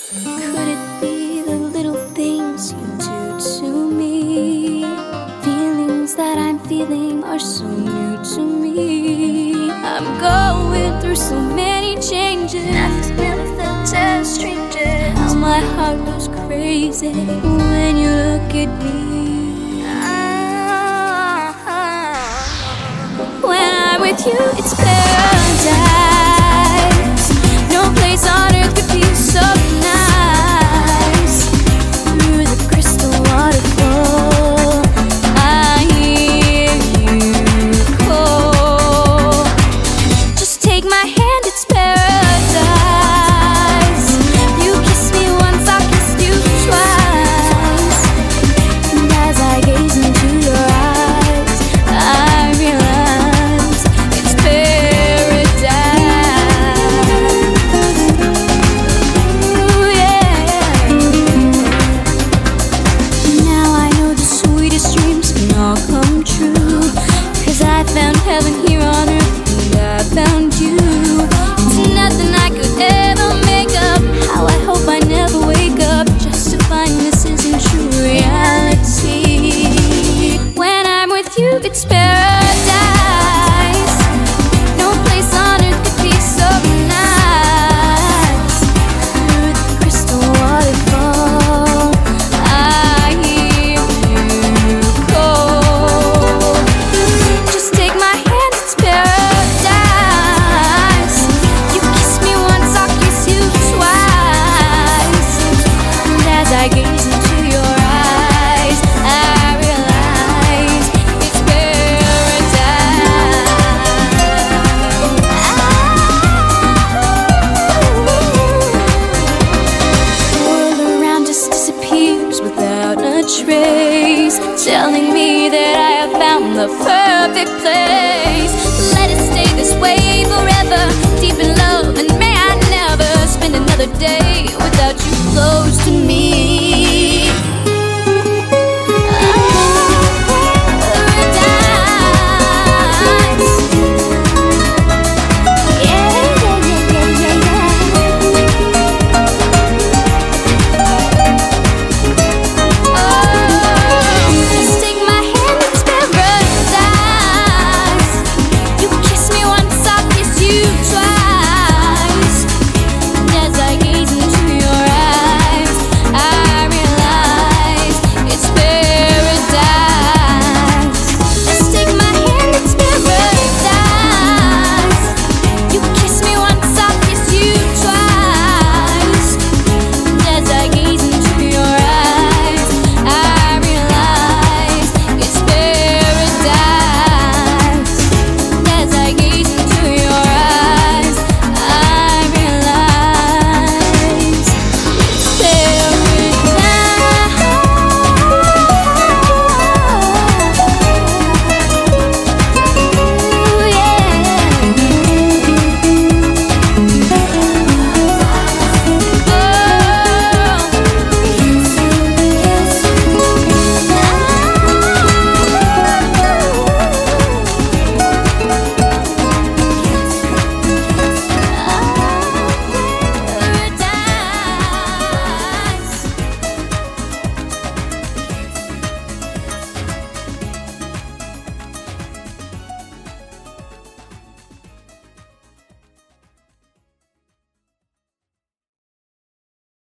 Could it be the little things you do to me? Feelings that I'm feeling are so new to me. I'm going through so many changes. I've never felt as stranger. How my heart goes crazy when you look at me. When I'm with you, it's paradise.